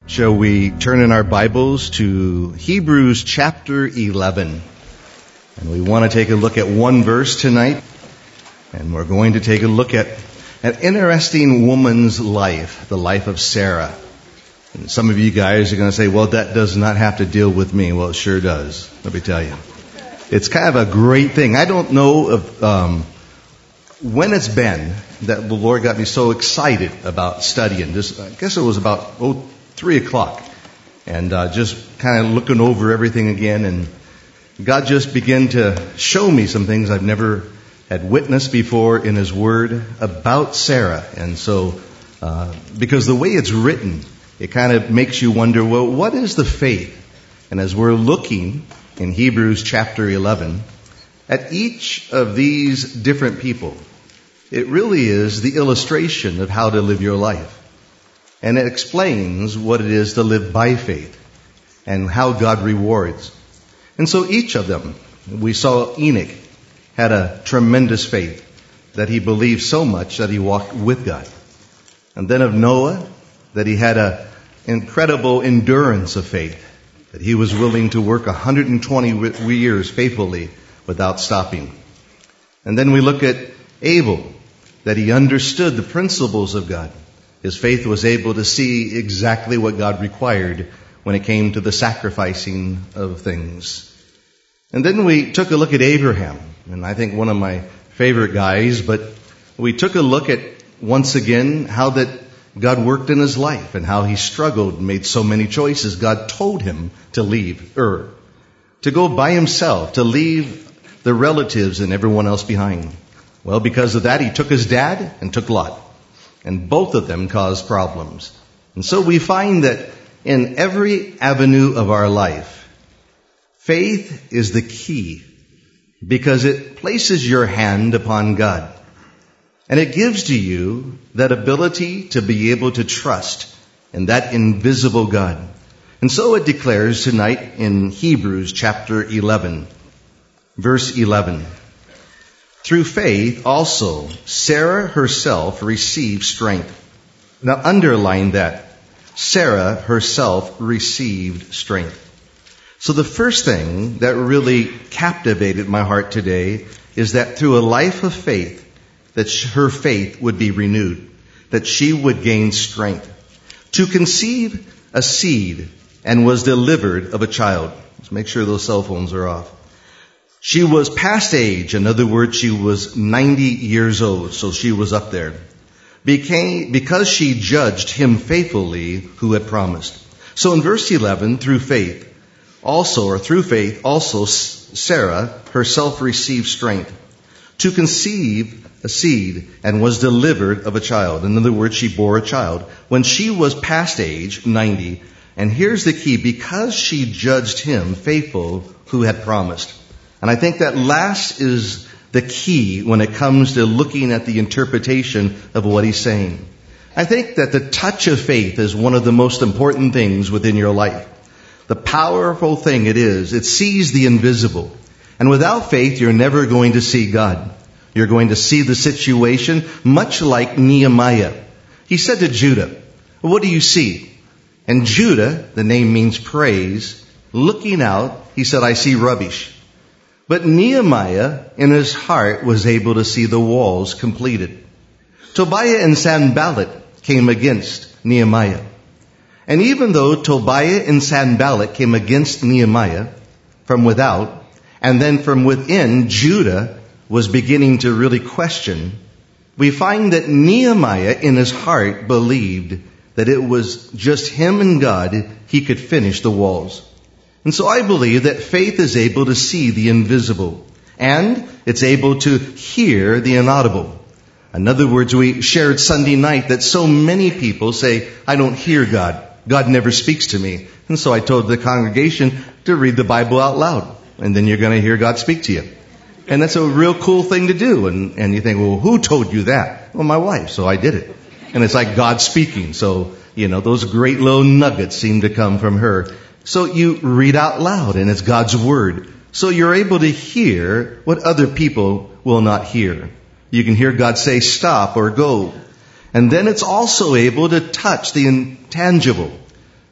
Shall we turn in our Bibles to Hebrews chapter 11? And we want to take a look at one verse tonight. And we're going to take a look at an interesting woman's life, the life of Sarah. And some of you guys are going to say, well, that does not have to deal with me. Well, it sure does. Let me tell you. It's kind of a great thing. I don't know of when it's been that the Lord got me so excited about studying this. I guess it was about 3 o'clock, and just kind of looking over everything again, and God just began to show me some things I've never had witnessed before in His Word about Sarah. And so, because the way it's written, it kind of makes you wonder, well, what is the faith? And as we're looking in Hebrews chapter 11 at each of these different people, it really is the illustration of how to live your life. And it explains what it is to live by faith and how God rewards. And so each of them, we saw Enoch had a tremendous faith that he believed so much that he walked with God. And then of Noah, that he had an incredible endurance of faith, that he was willing to work 120 years faithfully without stopping. And then we look at Abel, that he understood the principles of God. His faith was able to see exactly what God required when it came to the sacrificing of things. And then we took a look at Abraham, and I think one of my favorite guys, but we took a look at, once again, how that God worked in his life and how he struggled and made so many choices. God told him to leave Ur, to go by himself, to leave the relatives and everyone else behind. Well, because of that, he took his dad and took Lot. And both of them caused problems. And so we find that in every avenue of our life, faith is the key because it places your hand upon God. And it gives to you that ability to be able to trust in that invisible God. And so it declares tonight in Hebrews chapter 11, verse 11. Through faith also, Sarah herself received strength. Now underline that. Sarah herself received strength. So the first thing that really captivated my heart today is that through a life of faith, that her faith would be renewed, that she would gain strength to conceive a seed and was delivered of a child. Let's make sure those cell phones are off. She was past age. In other words, she was 90 years old, so she was up there. Because she judged him faithfully who had promised. So in verse 11, through faith also, Sarah herself received strength to conceive a seed and was delivered of a child. In other words, she bore a child when she was past age, 90. And here's the key, because she judged him faithful who had promised. And I think that last is the key when it comes to looking at the interpretation of what he's saying. I think that the touch of faith is one of the most important things within your life. The powerful thing it is, it sees the invisible. And without faith, you're never going to see God. You're going to see the situation much like Nehemiah. He said to Judah, what do you see? And Judah, the name means praise, looking out, he said, I see rubbish. But Nehemiah, in his heart, was able to see the walls completed. Tobiah and Sanballat came against Nehemiah. And even though Tobiah and Sanballat came against Nehemiah from without, and then from within, Judah was beginning to really question, we find that Nehemiah, in his heart, believed that it was just him and God, he could finish the walls. And so I believe that faith is able to see the invisible, and it's able to hear the inaudible. In other words, we shared Sunday night that so many people say, I don't hear God. God never speaks to me. And so I told the congregation to read the Bible out loud, and then you're going to hear God speak to you. And that's a real cool thing to do. And you think, well, who told you that? Well, my wife, so I did it. And it's like God speaking. So, those great little nuggets seem to come from her. So you read out loud, and it's God's Word. So you're able to hear what other people will not hear. You can hear God say, stop or go. And then it's also able to touch the intangible.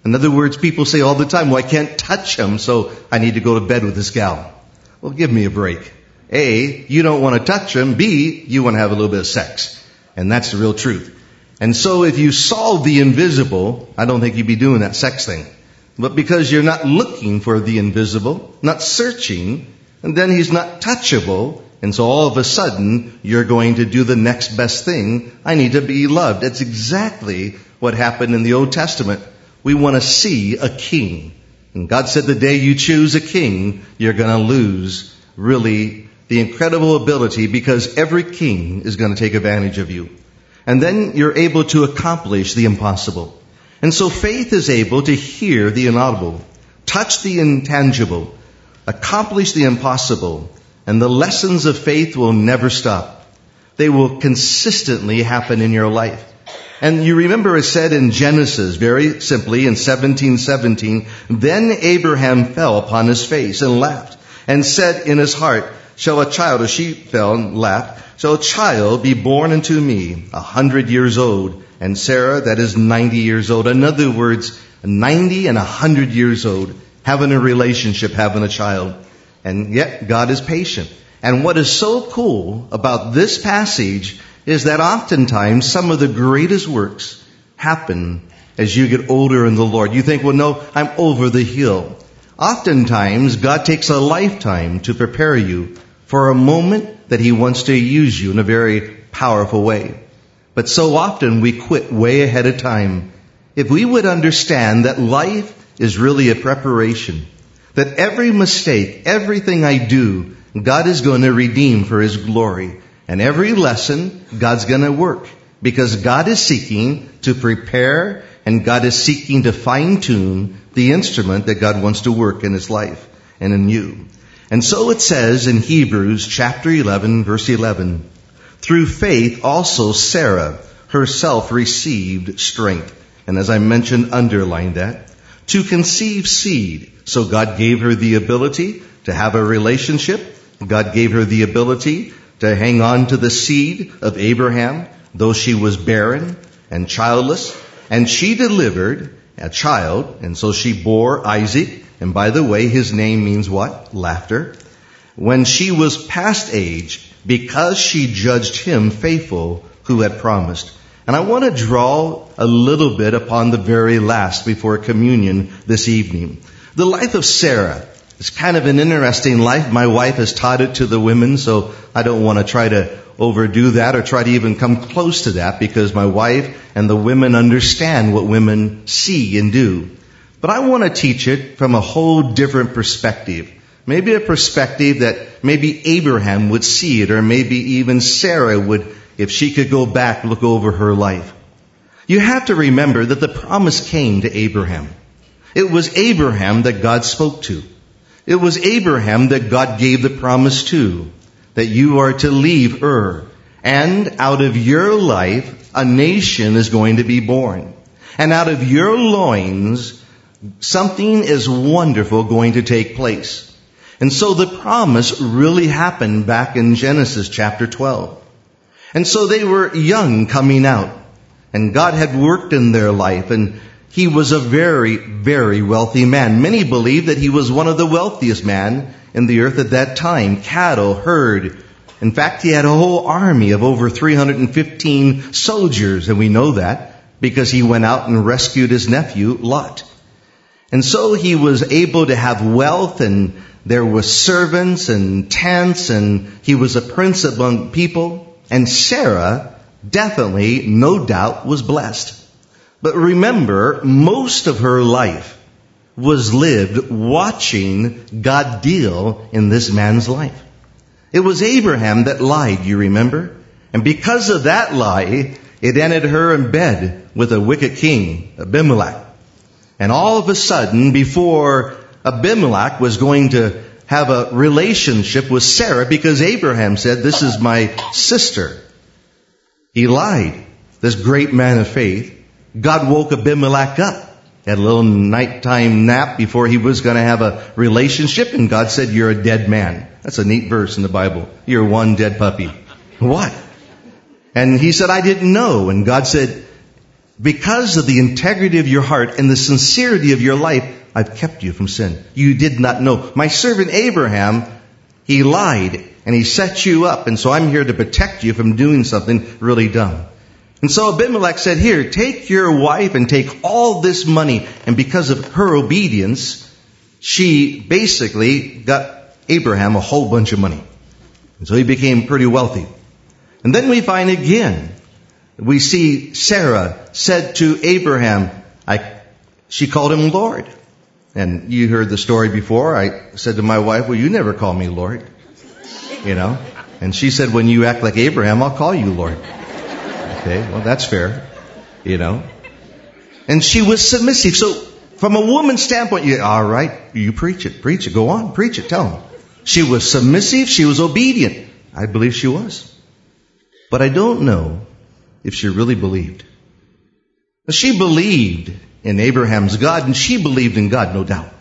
In other words, people say all the time, well, I can't touch him, so I need to go to bed with this gal. Well, give me a break. A, you don't want to touch him. B, you want to have a little bit of sex. And that's the real truth. And so if you solve the invisible, I don't think you'd be doing that sex thing. But because you're not looking for the invisible, not searching, and then he's not touchable, and so all of a sudden you're going to do the next best thing. I need to be loved. That's exactly what happened in the Old Testament. We want to see a king. And God said the day you choose a king, you're going to lose really the incredible ability, because every king is going to take advantage of you. And then you're able to accomplish the impossible. And so faith is able to hear the inaudible, touch the intangible, accomplish the impossible. And the lessons of faith will never stop. They will consistently happen in your life. And you remember it said in Genesis, very simply, in 17:17, then Abraham fell upon his face and laughed, and said in his heart, shall a child, as she fell and laughed, shall a child be born unto me 100 years old, and Sarah, that is 90 years old. In other words, 90 and 100 years old, having a relationship, having a child. And yet God is patient. And what is so cool about this passage is that oftentimes some of the greatest works happen as you get older in the Lord. You think, well, no, I'm over the hill. Oftentimes God takes a lifetime to prepare you for a moment that He wants to use you in a very powerful way. But so often we quit way ahead of time. If we would understand that life is really a preparation, that every mistake, everything I do, God is going to redeem for His glory. And every lesson, God's going to work. Because God is seeking to prepare, and God is seeking to fine-tune the instrument that God wants to work in His life and in you. And so it says in Hebrews chapter 11, verse 11, through faith also Sarah herself received strength. And as I mentioned, underline that. To conceive seed. So God gave her the ability to have a relationship. God gave her the ability to hang on to the seed of Abraham, though she was barren and childless. And she delivered a child, and so she bore Isaac. And by the way, his name means what? Laughter. When she was past age, because she judged him faithful who had promised. And I want to draw a little bit upon the very last before communion this evening. The life of Sarah is kind of an interesting life. My wife has taught it to the women, so I don't want to try to overdo that or try to even come close to that, because my wife and the women understand what women see and do. But I want to teach it from a whole different perspective. Maybe a perspective that maybe Abraham would see it, or maybe even Sarah would, if she could go back, look over her life. You have to remember that the promise came to Abraham. It was Abraham that God spoke to. It was Abraham that God gave the promise to, that you are to leave Ur, and out of your life a nation is going to be born. And out of your loins something is wonderful going to take place. And so the promise really happened back in Genesis chapter 12. And so they were young coming out, and God had worked in their life, and he was a very, very wealthy man. Many believe that he was one of the wealthiest men in the earth at that time. Cattle, herd. In fact, he had a whole army of over 315 soldiers, and we know that because he went out and rescued his nephew, Lot. And so he was able to have wealth, and there were servants and tents, and he was a prince among people. And Sarah definitely, no doubt, was blessed. But remember, most of her life was lived watching God deal in this man's life. It was Abraham that lied, you remember? And because of that lie, it ended her in bed with a wicked king, Abimelech. And all of a sudden, before Abimelech was going to have a relationship with Sarah, because Abraham said, this is my sister, he lied. This great man of faith. God woke Abimelech up. Had a little nighttime nap before he was going to have a relationship, and God said, you're a dead man. That's a neat verse in the Bible. You're one dead puppy. What? And he said, I didn't know. And God said, because of the integrity of your heart and the sincerity of your life, I've kept you from sin. You did not know. My servant Abraham, he lied and he set you up. And so I'm here to protect you from doing something really dumb. And so Abimelech said, here, take your wife and take all this money. And because of her obedience, she basically got Abraham a whole bunch of money. And so he became pretty wealthy. And then we find again, we see Sarah said to Abraham, she called him Lord. And you heard the story before. I said to my wife, well, you never call me Lord. And she said, when you act like Abraham, I'll call you Lord. Okay, well, that's fair. And she was submissive. So from a woman's standpoint, all right, you preach it, go on, preach it, tell them. She was submissive, she was obedient. I believe she was. But I don't know if she really believed. She believed in Abraham's God, and she believed in God, no doubt.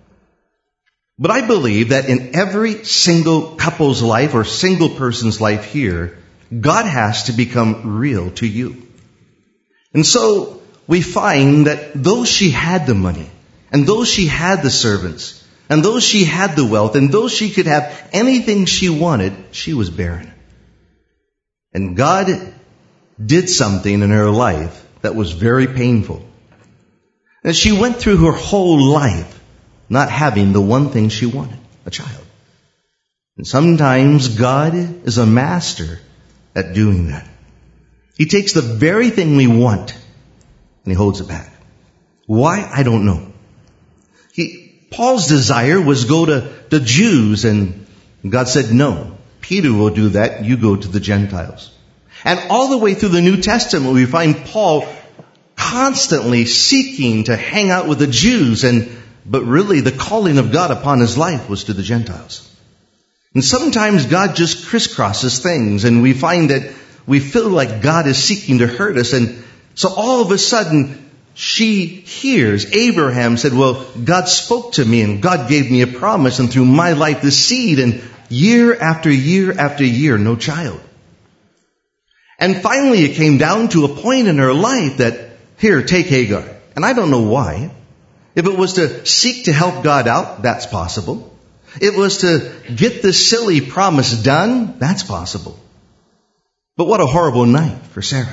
But I believe that in every single couple's life or single person's life here, God has to become real to you. And so we find that though she had the money, and though she had the servants, and though she had the wealth, and though she could have anything she wanted, she was barren. And God did something in her life that was very painful. And she went through her whole life not having the one thing she wanted, a child. And sometimes God is a master at doing that. He takes the very thing we want and he holds it back. Why? I don't know. Paul's desire was go to the Jews, and God said, no, Peter will do that. You go to the Gentiles. And all the way through the New Testament, we find Paul constantly seeking to hang out with the Jews, but really the calling of God upon his life was to the Gentiles. And sometimes God just crisscrosses things, and we find that we feel like God is seeking to hurt us. And so all of a sudden, she hears, Abraham said, well, God spoke to me and God gave me a promise, and through my life the seed, and year after year after year, no child. And finally it came down to a point in her life that, here, take Hagar. And I don't know why. If it was to seek to help God out, that's possible. It was to get this silly promise done, that's possible. But what a horrible night for Sarah.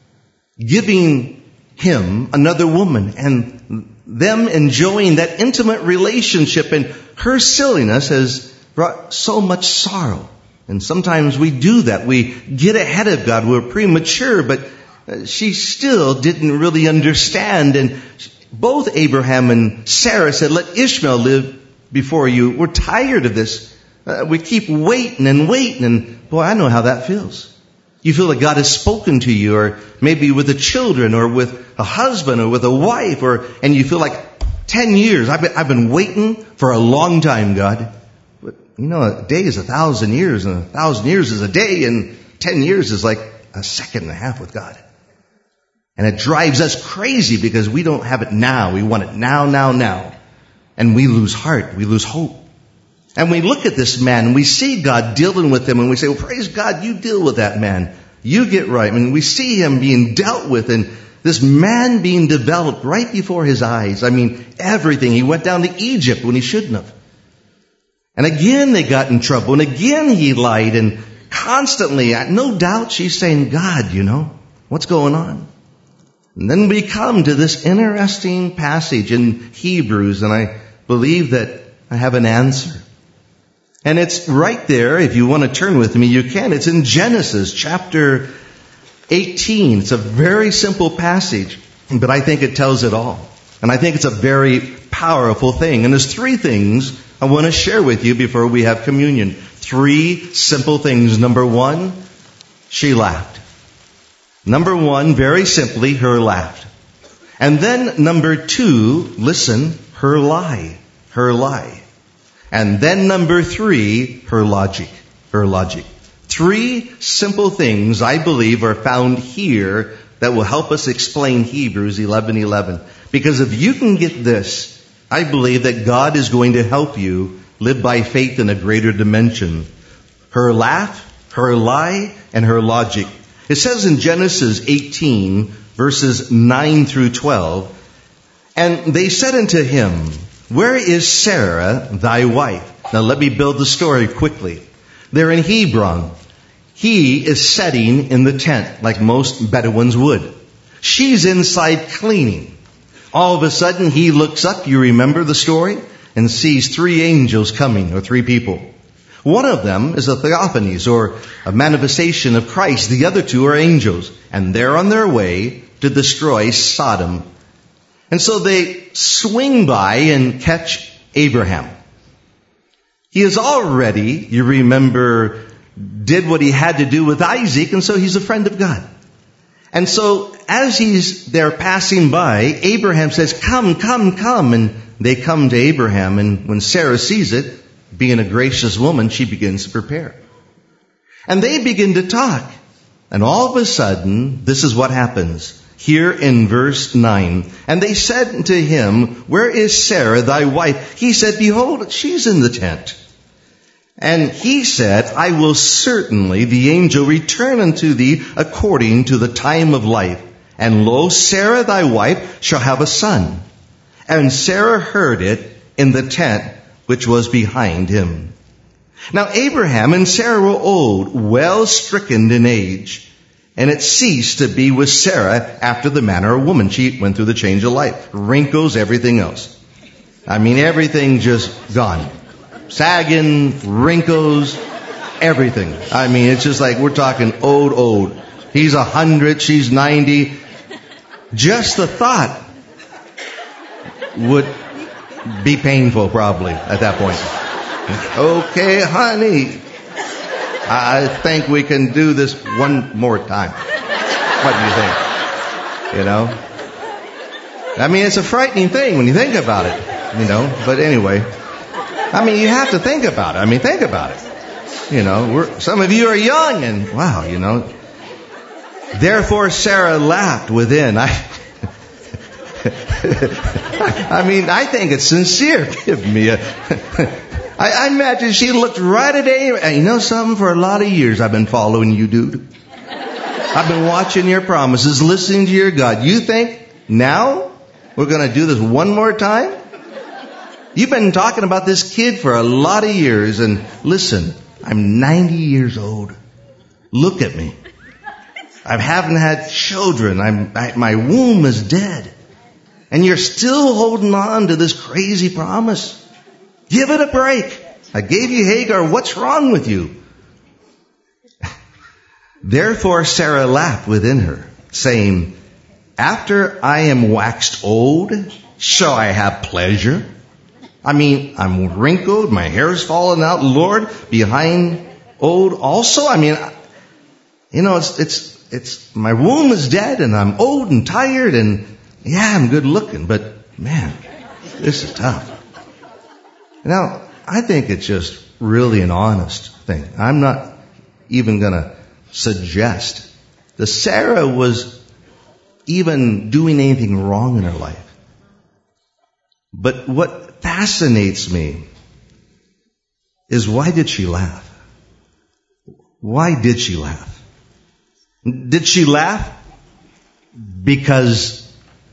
Giving him another woman and them enjoying that intimate relationship, and her silliness has brought so much sorrow. And sometimes we do that. We get ahead of God. We're premature, but she still didn't really understand. And both Abraham and Sarah said, let Ishmael live before you. We're tired of this. We keep waiting and waiting. And boy, I know how that feels. You feel like God has spoken to you, or maybe with the children, or with a husband, or with a wife, and you feel like 10 years. I've been waiting for a long time, God. But a day is 1,000 years, and 1,000 years is a day, and 10 years is like a second and a half with God. And it drives us crazy because we don't have it now. We want it now. And we lose heart. We lose hope. And we look at this man and we see God dealing with him, and we say, well, praise God, you deal with that man. You get right. I mean, we see him being dealt with, and this man being developed right before his eyes. I mean, everything. He went down to Egypt when he shouldn't have. And again they got in trouble, and again he lied, and constantly, no doubt she's saying, God, what's going on? And then we come to this interesting passage in Hebrews, and I believe that I have an answer. And it's right there. If you want to turn with me, you can. It's in Genesis chapter 18. It's a very simple passage, but I think it tells it all. And I think it's a very powerful thing. And there's 3 things I want to share with you before we have communion. 3 simple things. Number 1, she laughed. Number 1, very simply, her laughed. And then number 2, listen, her lie. Her lie. And then number 3, her logic. Her logic. 3 simple things I believe are found here that will help us explain Hebrews 11:11. Because if you can get this, I believe that God is going to help you live by faith in a greater dimension. Her laugh, her lie, and her logic. It says in Genesis 18, verses 9 through 12. And they said unto him, Where is Sarah, thy wife? Now let me build the story quickly. They're in Hebron. He is sitting in the tent like most Bedouins would. She's inside cleaning. All of a sudden he looks up, you remember the story, and sees 3 angels coming, or 3 people. One of them is a theophanies, or a manifestation of Christ. The other 2 are angels, and they're on their way to destroy Sodom. And so they swing by and catch Abraham. He is already, you remember, did what he had to do with Isaac, and so he's a friend of God. And so as they're passing by, Abraham says, Come, come, come. And they come to Abraham, and when Sarah sees it, being a gracious woman, she begins to prepare. And they begin to talk. And all of a sudden, this is what happens. Here in verse 9, and they said unto him, Where is Sarah, thy wife? He said, Behold, she's in the tent. And he said, I will certainly, the angel, return unto thee according to the time of life. And lo, Sarah, thy wife, shall have a son. And Sarah heard it in the tent which was behind him. Now Abraham and Sarah were old, well stricken in age. And it ceased to be with Sarah after the manner of a woman. She went through the change of life. Wrinkles, everything else. I mean, everything just gone. Sagging, wrinkles, everything. I mean, it's just like we're talking old. He's 100, she's 90. Just the thought would be painful probably at that point. Okay, honey. I think we can do this one more time. What do you think? You know? I mean, it's a frightening thing when you think about it, you know. But anyway, I mean, you have to think about it. I mean, think about it. You know, some of you are young and wow, you know. Therefore Sarah laughed within. I mean, I think it's sincere. Give me I imagine she looked right at Abraham. You know something? For a lot of years I've been following you, dude. I've been watching your promises, listening to your God. You think now we're going to do this one more time? You've been talking about this kid for a lot of years. And listen, I'm 90 years old. Look at me. I haven't had children. My womb is dead. And you're still holding on to this crazy promise. Give it a break. I gave you Hagar. What's wrong with you? Therefore Sarah laughed within her, saying, After I am waxed old, shall I have pleasure? I mean, I'm wrinkled, my hair's fallen out, Lord, behind old also. I mean, you know, it's my womb is dead and I'm old and tired and yeah, I'm good looking, but man, this is tough. Now, I think it's just really an honest thing. I'm not even going to suggest that Sarah was even doing anything wrong in her life. But what fascinates me is why did she laugh? Why did she laugh? Did she laugh because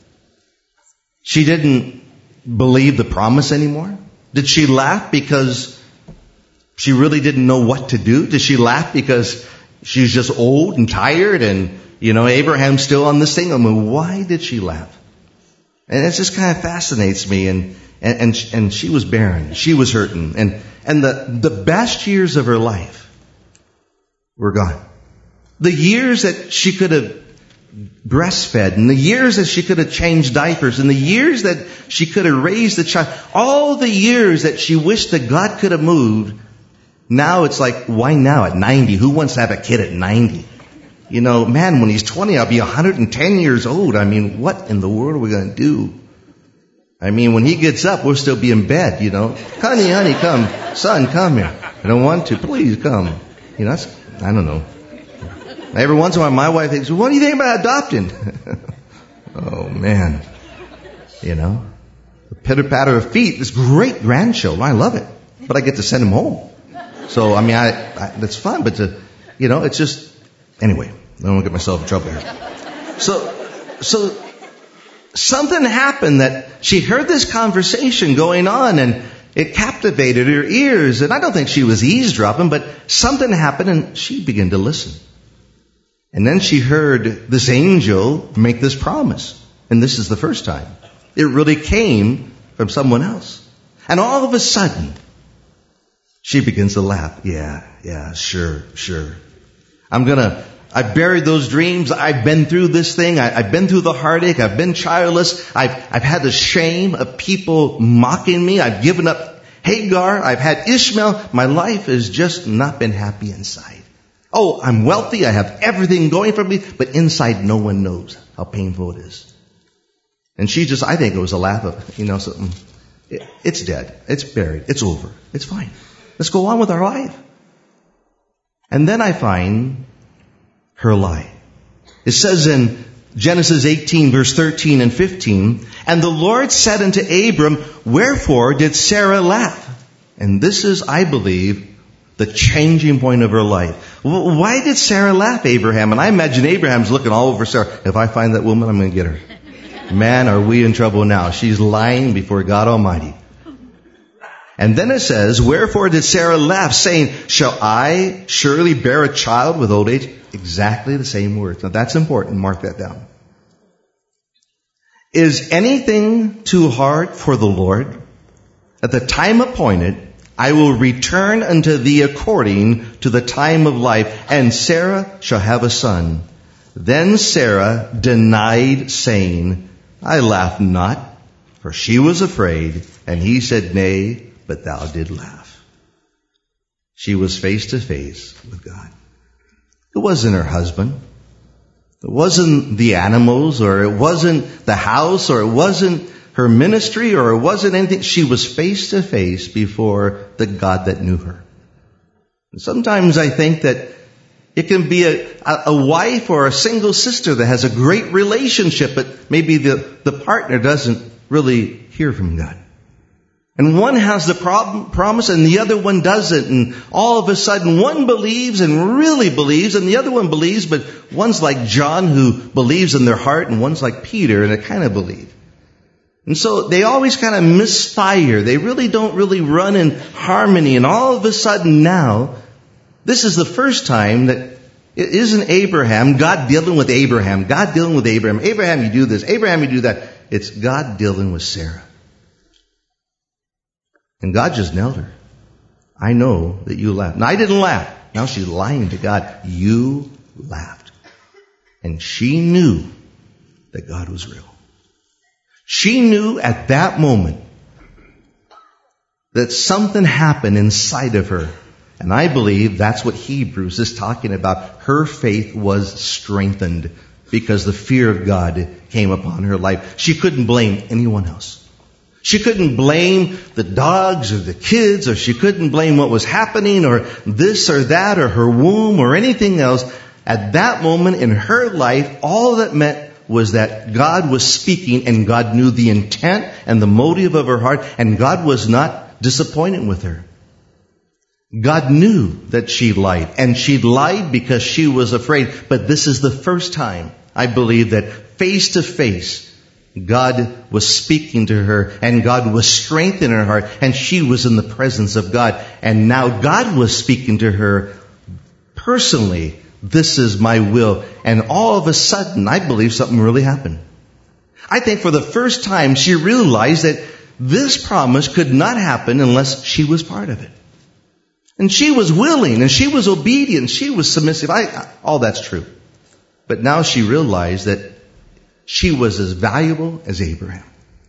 she didn't believe the promise anymore? Did she laugh because she really didn't know what to do? Did she laugh because she's just old and tired and, you know, Abraham's still on this thing? I mean, why did she laugh? And it just kind of fascinates me. And she was barren. She was hurting. And the best years of her life were gone. The years that she could have breastfed, and the years that she could have changed diapers, and the years that she could have raised the child, all the years that she wished that God could have moved, now it's like, why now at 90? Who wants to have a kid at 90? You know, man, when he's 20, I'll be 110 years old. I mean, what in the world are we going to do? I mean, when he gets up, we'll still be in bed, you know. Honey, come. Son, come here. I don't want to. Please come. You know, I don't know. Every once in a while, my wife thinks, what do you think about adopting? Oh, man. You know, the pitter-patter of feet, this great grandchildren. I love it. But I get to send them home. So, I mean, that's fun. But, you know, it's just, anyway, I don't want to get myself in trouble here. So something happened that she heard this conversation going on and it captivated her ears. And I don't think she was eavesdropping, but something happened and she began to listen. And then she heard this angel make this promise. And this is the first time. It really came from someone else. And all of a sudden, she begins to laugh. Yeah, sure. I buried those dreams. I've been through this thing. I've been through the heartache. I've been childless. I've had the shame of people mocking me. I've given up Hagar. I've had Ishmael. My life has just not been happy inside. Oh, I'm wealthy. I have everything going for me. But inside, no one knows how painful it is. And I think it was a laugh of, something. It's dead. It's buried. It's over. It's fine. Let's go on with our life. And then I find her lie. It says in Genesis 18, verse 13 and 15, and the Lord said unto Abram, wherefore did Sarah laugh? And this is, I believe, the changing point of her life. Why did Sarah laugh, Abraham? And I imagine Abraham's looking all over Sarah. If I find that woman, I'm going to get her. Man, are we in trouble now. She's lying before God Almighty. And then it says, wherefore did Sarah laugh, saying, shall I surely bear a child with old age? Exactly the same words. Now that's important. Mark that down. Is anything too hard for the Lord? At the time appointed, I will return unto thee according to the time of life, and Sarah shall have a son. Then Sarah denied, saying, I laughed not, for she was afraid. And he said, nay, but thou did laugh. She was face to face with God. It wasn't her husband. It wasn't the animals, or it wasn't the house, or it wasn't her ministry, or it wasn't anything. She was face to face before the God that knew her. And sometimes I think that it can be a wife or a single sister that has a great relationship, but maybe the partner doesn't really hear from God. And one has the promise and the other one doesn't. And all of a sudden one believes and really believes, and the other one believes, but one's like John who believes in their heart, and one's like Peter and they kind of believe. And so they always kind of misfire. They really don't really run in harmony. And all of a sudden now, this is the first time that it isn't Abraham, God dealing with Abraham. God dealing with Abraham. Abraham, you do this. Abraham, you do that. It's God dealing with Sarah. And God just nailed her. I know that you laughed. Now, I didn't laugh. Now she's lying to God. You laughed. And she knew that God was real. She knew at that moment that something happened inside of her. And I believe that's what Hebrews is talking about. Her faith was strengthened because the fear of God came upon her life. She couldn't blame anyone else. She couldn't blame the dogs or the kids, or she couldn't blame what was happening or this or that or her womb or anything else. At that moment in her life, all that meant was that God was speaking, and God knew the intent and the motive of her heart, and God was not disappointed with her. God knew that she lied, and she lied because she was afraid. But this is the first time, I believe, that face to face, God was speaking to her, and God was strengthening her heart, and she was in the presence of God. And now God was speaking to her personally. This is my will. And all of a sudden, I believe something really happened. I think for the first time, she realized that this promise could not happen unless she was part of it. And she was willing, and she was obedient, she was submissive. All that's true. But now she realized that she was as valuable as Abraham.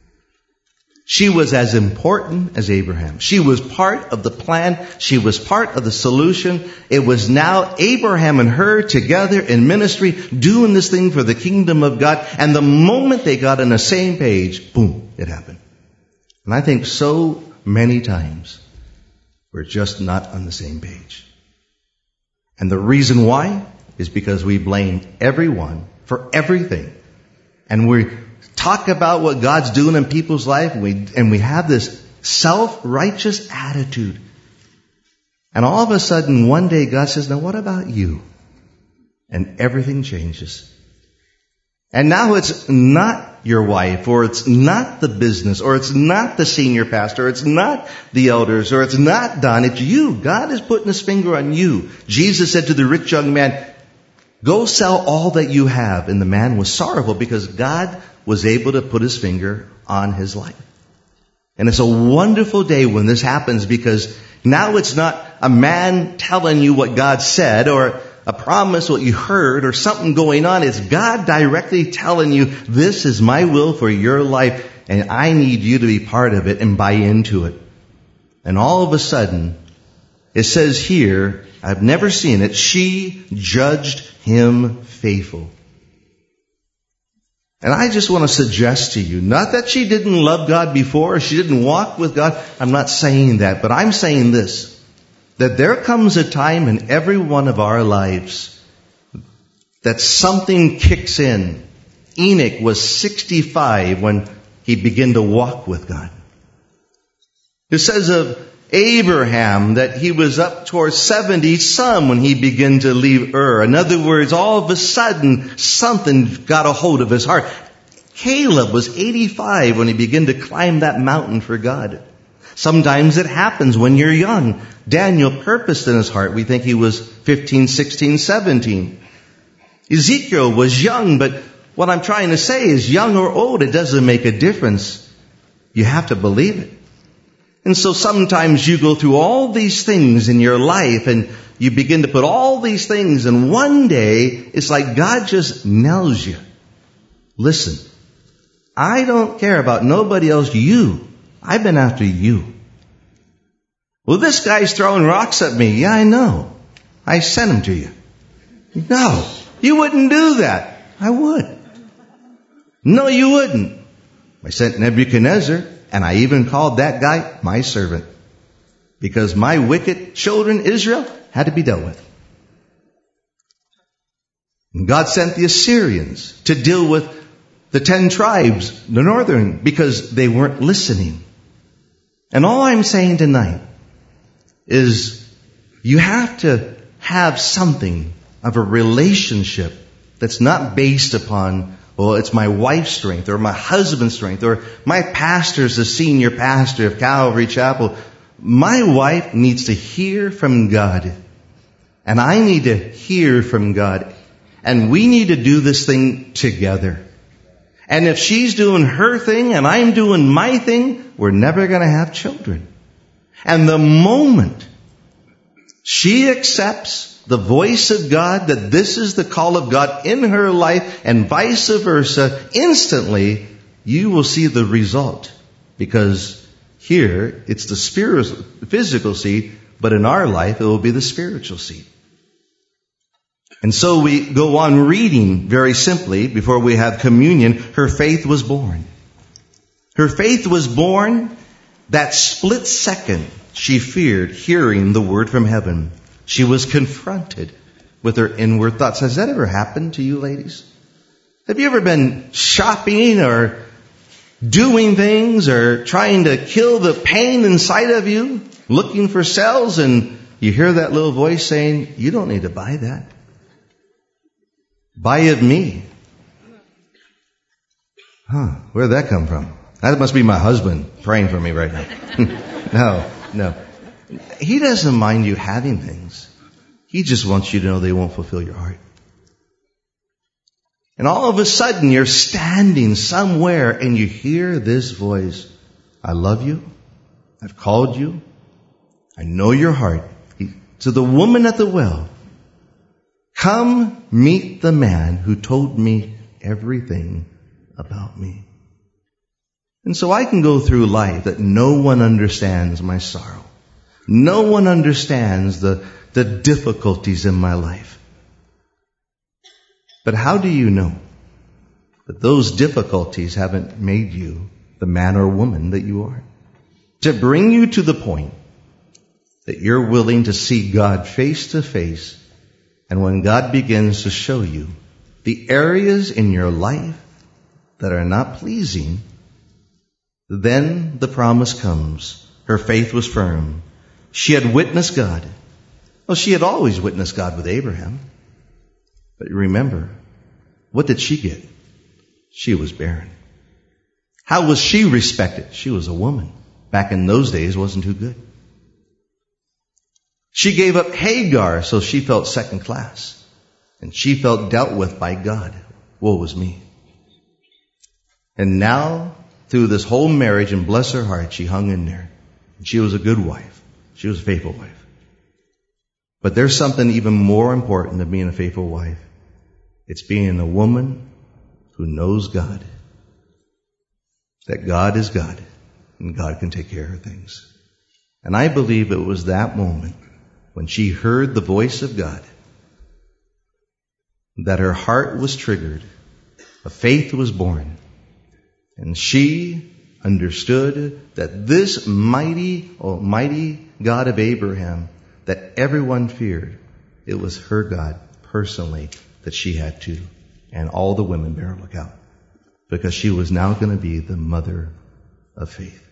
She was as important as Abraham. She was part of the plan. She was part of the solution. It was now Abraham and her together in ministry, doing this thing for the kingdom of God. And the moment they got on the same page, boom, it happened. And I think so many times we're just not on the same page. And the reason why is because we blame everyone for everything. And we talk about what God's doing in people's life, and we have this self-righteous attitude. And all of a sudden, one day God says, now what about you? And everything changes. And now it's not your wife, or it's not the business, or it's not the senior pastor, or it's not the elders, or it's not Don, it's you. God is putting his finger on you. Jesus said to the rich young man, go sell all that you have. And the man was sorrowful because God was able to put his finger on his life. And it's a wonderful day when this happens, because now it's not a man telling you what God said, or a promise, what you heard, or something going on. It's God directly telling you, this is my will for your life, and I need you to be part of it and buy into it. And all of a sudden, it says here, I've never seen it, she judged him faithful. And I just want to suggest to you, not that she didn't love God before, or she didn't walk with God. I'm not saying that, but I'm saying this, that there comes a time in every one of our lives that something kicks in. Enoch was 65 when he began to walk with God. It says of Abraham that he was up towards 70 some when he began to leave Ur. In other words, all of a sudden, something got a hold of his heart. Caleb was 85 when he began to climb that mountain for God. Sometimes it happens when you're young. Daniel purposed in his heart. We think he was 15, 16, 17. Ezekiel was young, but what I'm trying to say is, young or old, it doesn't make a difference. You have to believe it. And so sometimes you go through all these things in your life, and you begin to put all these things, and one day it's like God just nails you. Listen, I don't care about nobody else. I've been after you. Well, this guy's throwing rocks at me. Yeah, I know. I sent him to you. No, you wouldn't do that. I would. No, you wouldn't. I sent Nebuchadnezzar, and I even called that guy my servant, because my wicked children, Israel, had to be dealt with. And God sent the Assyrians to deal with the 10 tribes, the northern, because they weren't listening. And all I'm saying tonight is you have to have something of a relationship that's not based upon, well, it's my wife's strength or my husband's strength or my pastor's the senior pastor of Calvary Chapel. My wife needs to hear from God, and I need to hear from God, and we need to do this thing together. And if she's doing her thing and I'm doing my thing, we're never going to have children. And the moment she accepts the voice of God, that this is the call of God in her life, and vice versa, instantly you will see the result. Because here it's the physical seed, but in our life it will be the spiritual seed. And so we go on reading very simply before we have communion. Her faith was born. Her faith was born. That split second she feared hearing the word from heaven. She was confronted with her inward thoughts. Has that ever happened to you, ladies? Have you ever been shopping or doing things or trying to kill the pain inside of you, looking for sales, and you hear that little voice saying, you don't need to buy that. Buy of me. Where'd that come from? That must be my husband praying for me right now. No. He doesn't mind you having things. He just wants you to know they won't fulfill your heart. And all of a sudden you're standing somewhere and you hear this voice. I love you. I've called you. I know your heart. To the woman at the well, come meet the man who told me everything about me. And so I can go through life that no one understands my sorrow. No one understands the difficulties in my life. But how do you know that those difficulties haven't made you the man or woman that you are? To bring you to the point that you're willing to see God face to face. And when God begins to show you the areas in your life that are not pleasing, then the promise comes. Her faith was firm. She had witnessed God. Well, she had always witnessed God with Abraham. But remember, what did she get? She was barren. How was she respected? She was a woman. Back in those days, wasn't too good. She gave up Hagar, so she felt second class. And she felt dealt with by God. Woe was me. And now, through this whole marriage, and bless her heart, she hung in there. She was a good wife. She was a faithful wife. But there's something even more important than being a faithful wife. It's being a woman who knows God. That God is God, and God can take care of things. And I believe it was that moment when she heard the voice of God that her heart was triggered, a faith was born, and she understood that this mighty, almighty God of Abraham that everyone feared, it was her God personally that she had to, and all the women bear look out, because she was now going to be the mother of faith.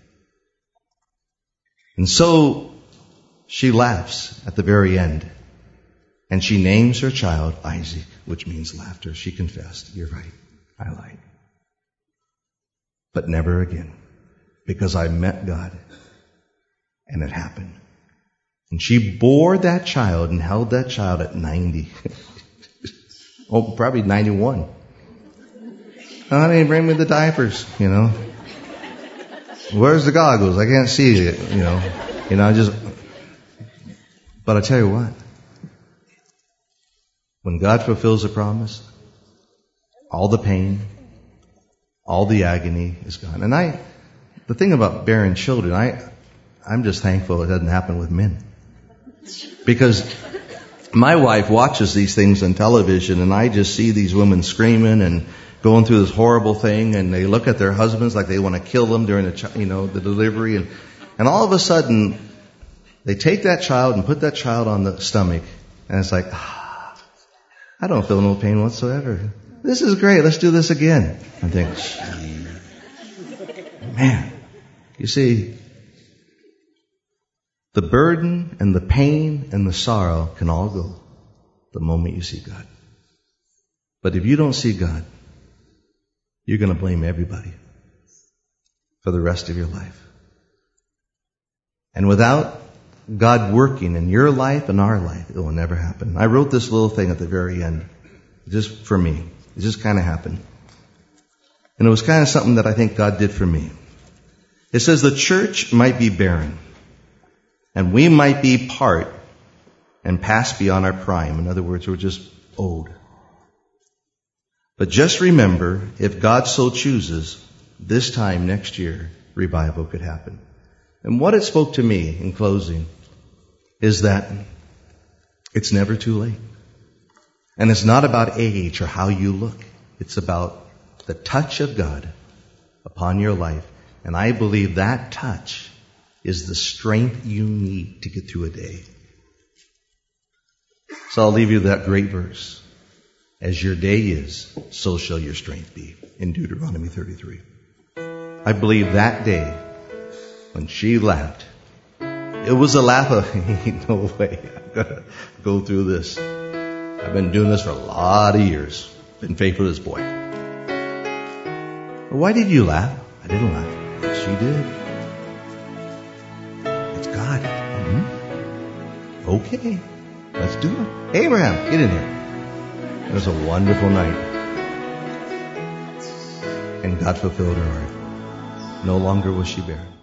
And so she laughs at the very end, and she names her child Isaac, which means laughter. She confessed, you're right, I lied. But never again, because I met God, and it happened. And she bore that child and held that child at 90. Oh, probably 91. Honey, bring me the diapers, Where's the goggles? I can't see it, But I tell you what, when God fulfills a promise, all the pain, all the agony is gone. And the thing about bearing children, I'm just thankful it doesn't happen with men. Because my wife watches these things on television, and I just see these women screaming and going through this horrible thing, and they look at their husbands like they want to kill them during the delivery, and all of a sudden they take that child and put that child on the stomach, and it's like, I don't feel no pain whatsoever. This is great. Let's do this again. I think, man, you see, the burden and the pain and the sorrow can all go the moment you see God. But if you don't see God, you're going to blame everybody for the rest of your life. And without God working in your life and our life, it will never happen. I wrote this little thing at the very end, just for me. It just kind of happened. And it was kind of something that I think God did for me. It says the church might be barren, and we might be part and past beyond our prime. In other words, we're just old. But just remember, if God so chooses, this time next year, revival could happen. And what it spoke to me in closing is that it's never too late. And it's not about age or how you look. It's about the touch of God upon your life. And I believe that touch is the strength you need to get through a day. So I'll leave you that great verse. As your day is, so shall your strength be, in Deuteronomy 33. I believe that day, when she laughed, it was a laugh of, ain't no way, I've got to go through this. I've been doing this for a lot of years. Been faithful to this boy. Why did you laugh? I didn't laugh. Yes, you did. It's God. Mm-hmm. Okay, let's do it. Abraham, get in here. It was a wonderful night. And God fulfilled her heart. No longer was she barren.